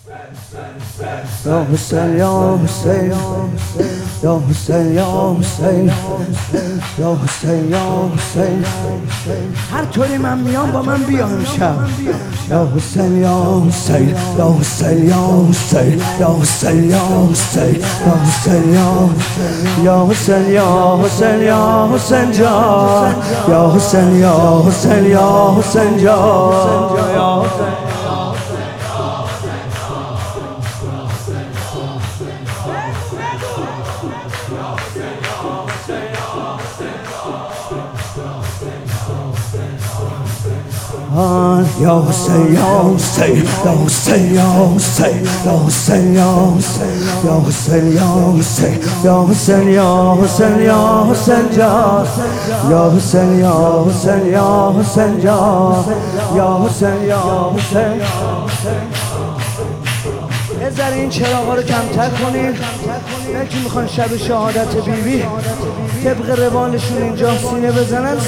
یا حسین یا حسین یا حسین یا حسین یا حسین یا حسین هر طوری من میام با من بیا امشب یا حسین یا حسین یا حسین یا حسین یا حسین یا حسین یا حسین یا حسین یا حسین یا حسین جان یا حسین یا حسین یا حسین جان یا حسین یا حسین یا حسین یا حسین یا حسین یا حسین یا حسین یا حسین یا حسین یا حسین یا حسین جان یا حسین یا حسین یا حسین جان یا حسین یا حسین. یه ذره این چراغا رو کمتر کنید. یکی میخوان شب شهادت بیبی طبق روالشون اینجا سینه بزنن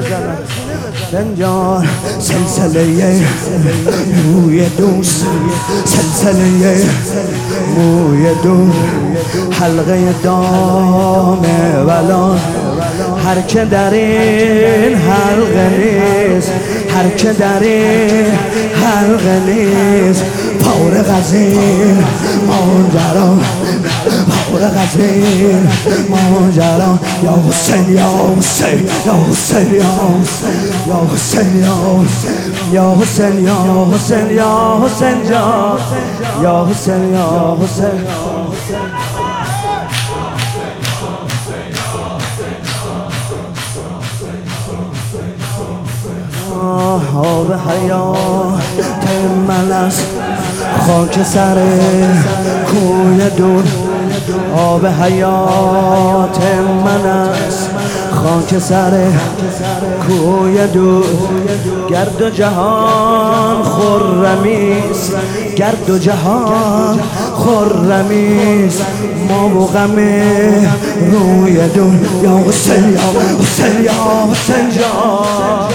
زنجان سلسله موی دوست سلسله موی دوست حلقه دام ولان هر که در این حلقه نیست هر که در این حلقه نیست فارغ از این ماجرا فارغ از این ماجرا یا حسین یا حسین یا حسین یا حسین یا حسین یا حسین یا حسین جان یا حسین یا حسین آب حیات من است خاک سر کوی دور آب حیات من است خاک سر کوی دور گرد و جهان خرمیست گرد و جهان خرمیست ما و غم روی دور یا حسین یا حسین یا حسین جان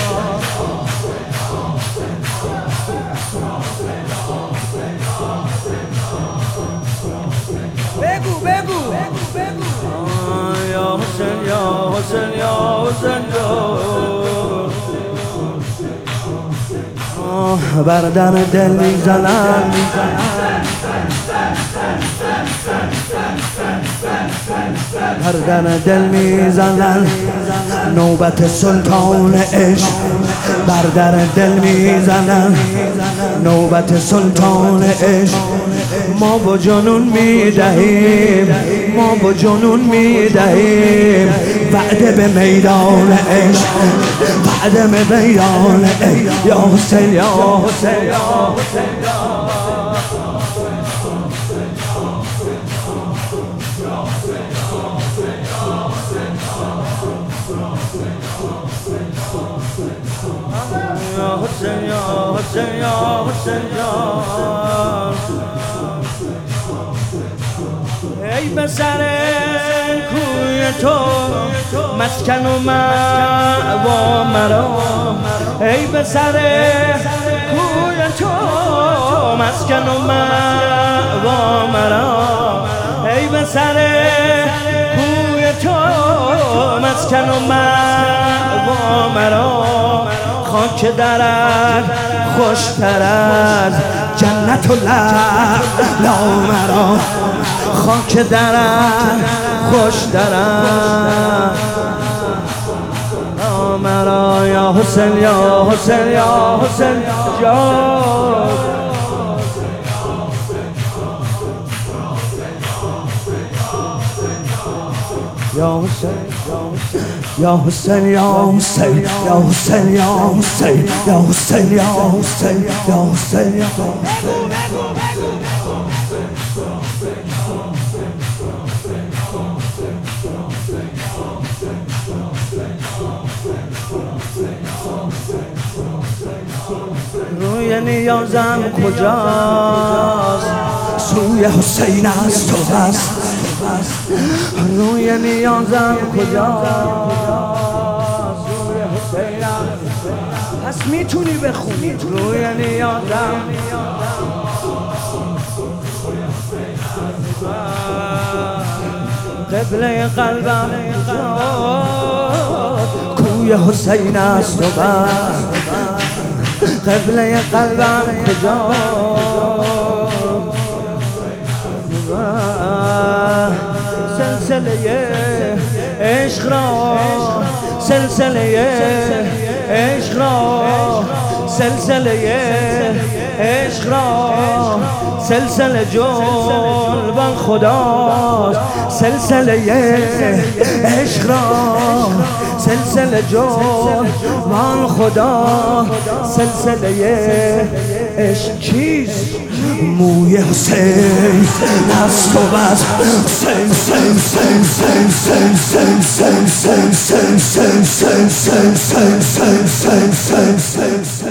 یا حسین یا حسین یا حسین بر در دل میزنن بر در دل میزنن نوبت سلطان عشق بر در دل میزنن نوبت سلطان عشق ما با جنون میدهیم ما با جنون میدهیم وعده به میدان عشق وعده به میدان عشق یا حسین یا حسین یا حسین یا حسین یا حسین یا حسین ای به سر کوی تو مسکن و مأوا مرا ای به سر کوی تو مسکن و مأوا مرا ای به سر کوی تو مسکن و مأوا مرا خاک درت خوشتر از جنت و لعلا مرا خاک درت خوشتر از مرا یا حسین یا حسین یا حسین یا حسین یا حسین یا حسین یا حسین یا حسین یا حسین یا حسین یا روی نیازم کجاست سوی حسین است تو هست روی نیازم کجاست سوی حسین است پس میتونی بخونی روی نیازم قبله قلبم کجاست کوی حسین است و بس قبله قلبم کجاست سلسله عشق را سلسله عشق را سلسله عشق را سلسله جلوان خداست سلسله عشق را سلسله جلوان خدا سلسله عشق چیست موی حسین است و بس حسین سین سین سین سین سین سین سین سین سین سین سین سین سین سین